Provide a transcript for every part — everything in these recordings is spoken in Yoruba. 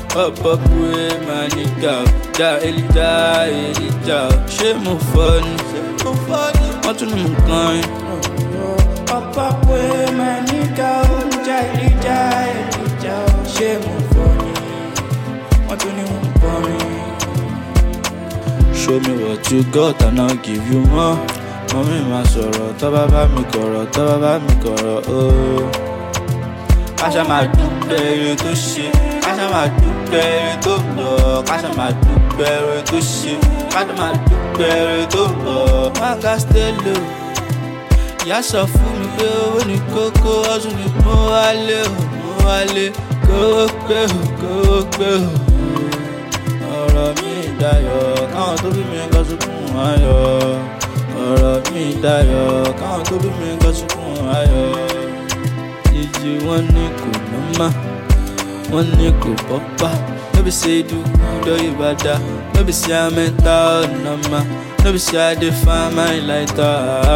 Up with my nigga, Elijah. Ṣé mo fọ́ ni? Wọ́n tún ní mo kàn yín. Up with my nigga, Elijah. Ṣé mo fọ́ ni? Wọ́n tún ní mo kàn yín. Show me what you got and I'll give you more. Mọ́mí máa sọ̀rọ̀, tọ́ bá bá mi kọ̀rọ̀, oh. Káṣá máa dúpẹ́ ire tó ṣe, káṣá máa dúpẹ́ ire tó lọ, káṣá máa dúpẹ́ ire tó ṣe, káṣá máa dúpẹ́ ire tó lọ. Mága stay low, ìyá sọ fún mi pé owó ní kókó, ọ̀sùn ní mo wálé, kówó pé o. Ọ̀rọ̀ mi dayọ̀, káwọn tó bí mi kọ́ sunkún ayọ̀. Ọ̀rọ̀ mi dayọ̀, káwọn tó bí mi kọ́ sunkún ayọ̀. Jíjí wọ́n ní kò nọ́mà, wọ́n ní kò bọ́pá. No be say do good or you bad, no be say I'm mental normal, no be say I dey find my lighter.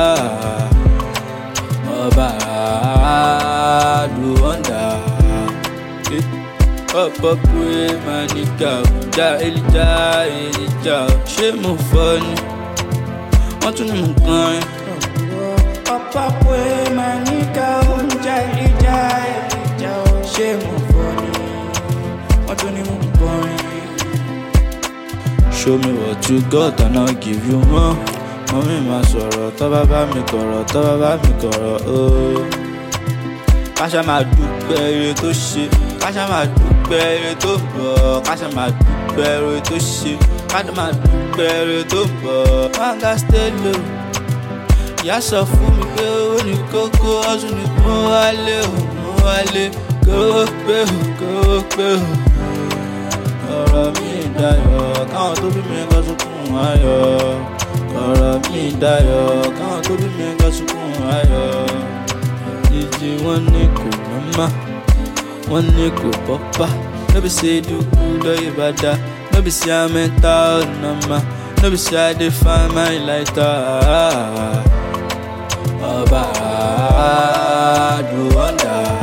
Ọba do wonder. Up with my nigga, Elijah. Ṣé mo fọ́ ni? Wọ́n tún ní mo kàn yín. Up with my nigga, Elijah. Ṣé mo fọ́ ni? Wọ́n tún ní mo kàn yín. Show me what you got and I'll give you more. Mọ́mí máa sọ̀rọ̀, tọ́ bá bá mi kọ̀rọ̀, oh. Káṣá máa dúpẹ́ ire tó ṣe, káṣá máa dúpẹ́ ire tó bọ̀, káṣá máa dúpẹ́ ire tó ṣe, káṣá máa dúpẹ́ ire tó bọ̀. Mága stay low, ìyá sọ fún mi pé owó ní kókó, ọ̀sùn ní mo wálé, kówó pé o. Ọ̀rọ̀ mi dayọ̀, káwọn tó bí mi kọ́ sunkún ayọ̀. Ọ̀rọ̀ mi dayọ̀, káwọn tó bí mi kọ́ sunkún ayọ̀. Jíjí wọ́n ní kò nọ́mà, wọ́n ní kò bọ́pá. No be say do good or you bad, no be say I'm mental normal, no be say I dey find my lighter. Ọba do wonder.